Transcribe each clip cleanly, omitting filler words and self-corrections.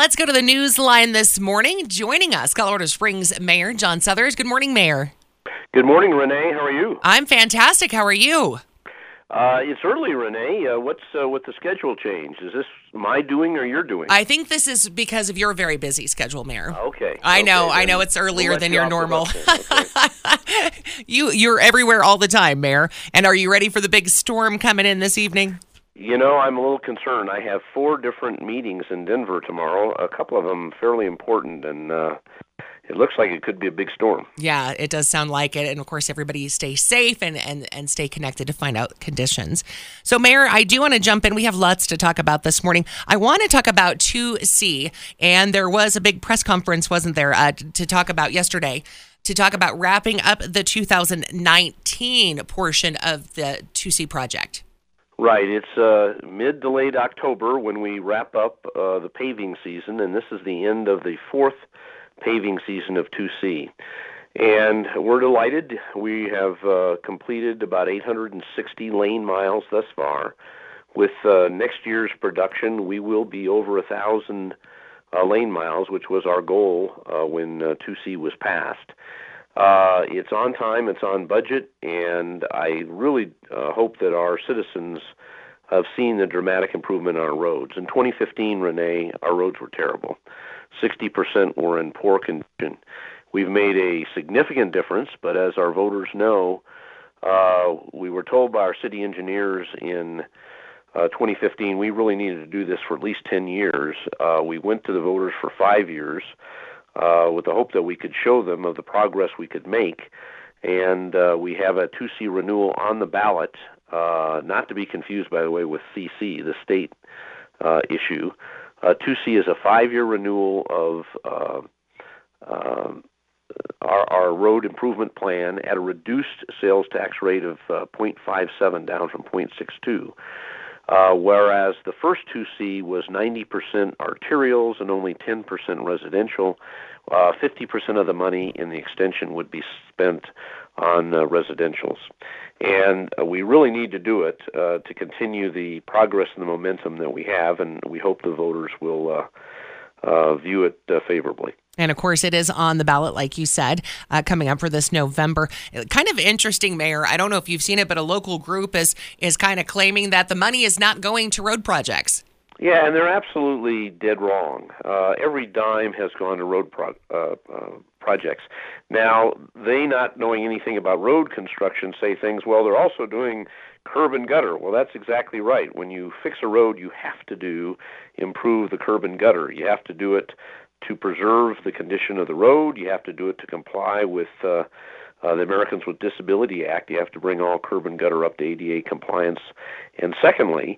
let's go to the news line this morning. Joining us, Colorado Springs Mayor John Suthers. Good morning, Mayor. Good morning, Renee. How are you? I'm fantastic. How are you? It's early, Renee. What's with the schedule change? Is this my doing or your doing? I think this is because of your very busy schedule, Mayor. Okay. I know it's earlier than your normal. You're everywhere all the time, Mayor. And are you ready for the big storm coming in this evening? You know, I'm a little concerned. I have 4 different meetings in Denver tomorrow, a couple of them fairly important, and it looks like it could be a big storm. Yeah, it does sound like it. And, of course, everybody stay safe and stay connected to find out conditions. So, Mayor, I do want to jump in. We have lots to talk about this morning. I want to talk about 2C, and there was a big press conference, wasn't there, to talk about yesterday, to talk about wrapping up the 2019 portion of the 2C project. Right. It's mid to late October when we wrap up the paving season, and this is the end of the 4th paving season of 2C. And we're delighted. We have completed about 860 lane miles thus far. With next year's production, we will be over 1,000 lane miles, which was our goal when 2C was passed. It's on time, it's on budget, and I really hope that our citizens have seen the dramatic improvement on our roads. In 2015, Renee, our roads were terrible. 60% were in poor condition. We've made a significant difference, but as our voters know, we were told by our city engineers in 2015 we really needed to do this for at least 10 years. We went to the voters for 5 years with the hope that we could show them of the progress we could make, and we have a 2C renewal on the ballot, not to be confused, by the way, with CC, the state issue. 2C is a 5-year renewal of our road improvement plan at a reduced sales tax rate of 0.57 down from 0.62, whereas the first 2C was 90% arterials and only 10% residential. 50% of the money in the extension would be spent on residentials. And we really need to do it to continue the progress and the momentum that we have, and we hope the voters will view it favorably. And, of course, it is on the ballot, like you said, coming up for this November. Kind of interesting, Mayor. I don't know if you've seen it, but a local group is kind of claiming that the money is not going to road projects. Yeah, and they're absolutely dead wrong. Every dime has gone to road projects. Now, they, not knowing anything about road construction, say things, well, they're also doing curb and gutter. Well, that's exactly right. When you fix a road, you have to improve the curb and gutter. You have to do it to preserve the condition of the road. You have to do it to comply with the Americans with Disability Act. You have to bring all curb and gutter up to ADA compliance. And thirdly,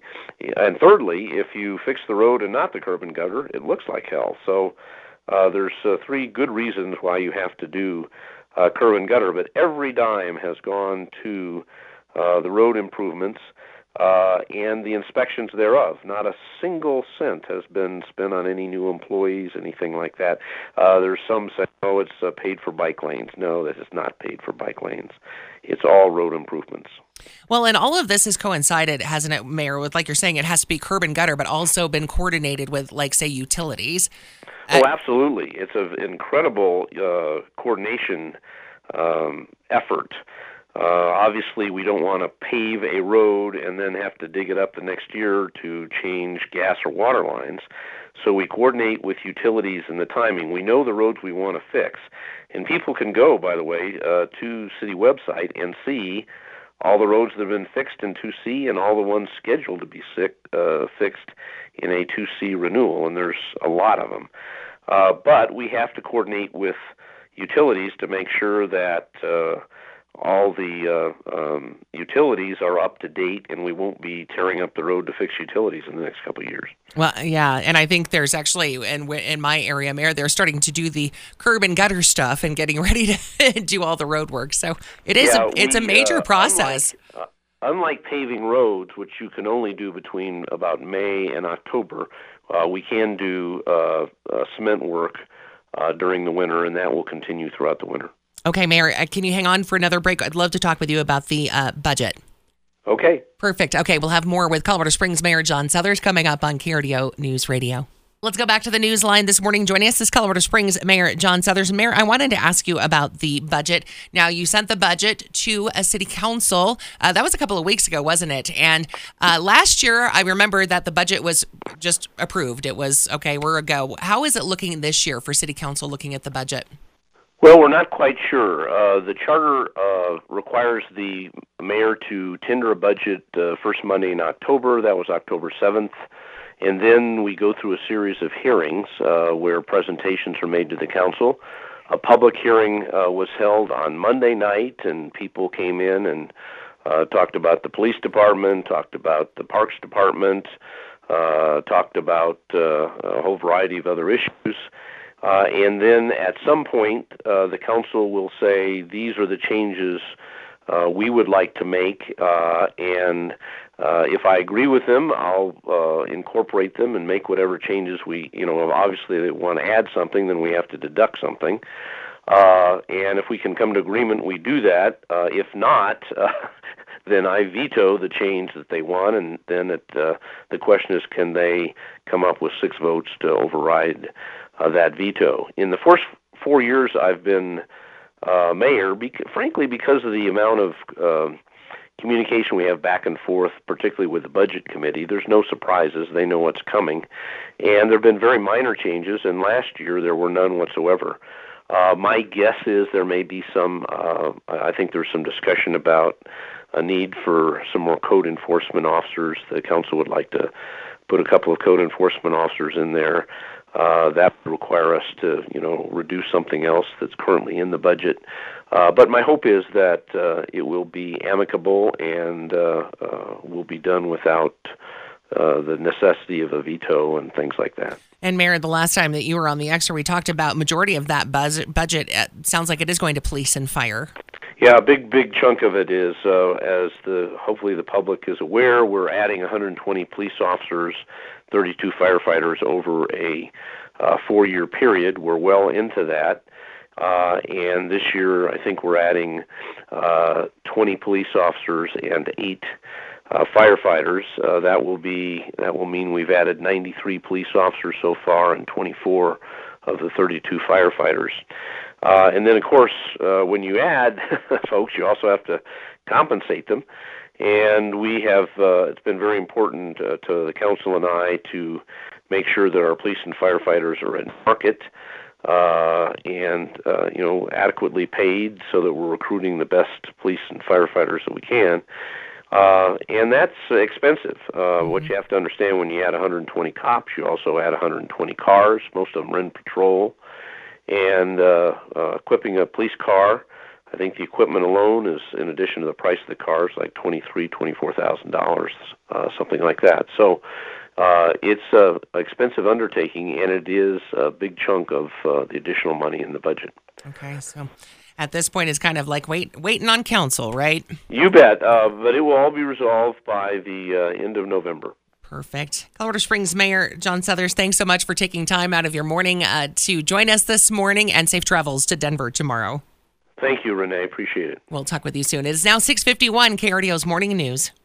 if you fix the road and not the curb and gutter, it looks like hell. So there's 3 good reasons why you have to do curb and gutter, but every dime has gone to the road improvements and the inspections thereof. Not a single cent has been spent on any new employees, anything like that. There's some saying, oh, it's paid for bike lanes. No, that is not paid for bike lanes. It's all road improvements. Well, and all of this has coincided, hasn't it, Mayor, with, like you're saying, it has to be curb and gutter, but also been coordinated with, like, say, utilities. Oh, absolutely. It's an incredible coordination effort. Obviously, we don't want to pave a road and then have to dig it up the next year to change gas or water lines. So we coordinate with utilities and the timing. We know the roads we want to fix. And people can go, by the way, to city website and see all the roads that have been fixed in 2C and all the ones scheduled to be fixed in a 2C renewal, and there's a lot of them. But we have to coordinate with utilities to make sure that all the utilities are up to date, and we won't be tearing up the road to fix utilities in the next couple of years. Well, yeah, and I think there's actually, in my area, Mayor, they're starting to do the curb and gutter stuff and getting ready to do all the road work. So it's a major process. Unlike paving roads, which you can only do between about May and October, we can do cement work during the winter, and that will continue throughout the winter. Okay, Mayor, can you hang on for another break? I'd love to talk with you about the budget. Okay. Perfect. Okay, we'll have more with Colorado Springs Mayor John Suthers coming up on KRDO News Radio. Let's go back to the news line this morning. Joining us is Colorado Springs Mayor John Suthers. Mayor, I wanted to ask you about the budget. Now, you sent the budget to a city council. That was a couple of weeks ago, wasn't it? And last year, I remember that the budget was just approved. It was, okay, we're a go. How is it looking this year for city council looking at the budget? Well, we're not quite sure. The charter requires the mayor to tender a budget first Monday in October. That was October 7th. And then we go through a series of hearings where presentations are made to the council. A public hearing was held on Monday night, and people came in and talked about the police department, talked about the parks department, talked about a whole variety of other issues. And then at some point, the council will say, these are the changes we would like to make, and if I agree with them, I'll incorporate them and make whatever changes we, obviously they want to add something, then we have to deduct something. And if we can come to agreement, we do that. If not, then I veto the change that they want, and then the question is, can they come up with 6 votes to override that veto? In the first 4 years I've been mayor, frankly, because of the amount of communication we have back and forth, particularly with the budget committee, there's no surprises. They know what's coming. And there have been very minor changes, and last year there were none whatsoever. My guess is there may be some, I think there's some discussion about a need for some more code enforcement officers. The council would like to put a couple of code enforcement officers in there. That would require us to, reduce something else that's currently in the budget. But my hope is that it will be amicable and will be done without the necessity of a veto and things like that. And Mayor, the last time that you were on the Extra, we talked about majority of that budget. Sounds like it is going to police and fire. Yeah, a big chunk of it is, hopefully the public is aware, we're adding 120 police officers, 32 firefighters over a 4-year period. We're well into that. And this year, I think we're adding 20 police officers and 8 firefighters. That will mean we've added 93 police officers so far and 24 of the 32 firefighters. And then, of course, when you add folks, you also have to compensate them. And we have, it's been very important to the council and I to make sure that our police and firefighters are in market and adequately paid so that we're recruiting the best police and firefighters that we can. And that's expensive. What you have to understand, when you add 120 cops, you also add 120 cars. Most of them are in patrol. And equipping a police car, I think the equipment alone is, in addition to the price of the cars, like $24,000, something like that. So it's an expensive undertaking, and it is a big chunk of the additional money in the budget. Okay, so at this point, it's kind of like waiting on council, right? You bet, but it will all be resolved by the end of November. Perfect. Colorado Springs Mayor John Suthers, thanks so much for taking time out of your morning to join us this morning, and safe travels to Denver tomorrow. Thank you, Renee. Appreciate it. We'll talk with you soon. It is now 6:51, KRDO's Morning News.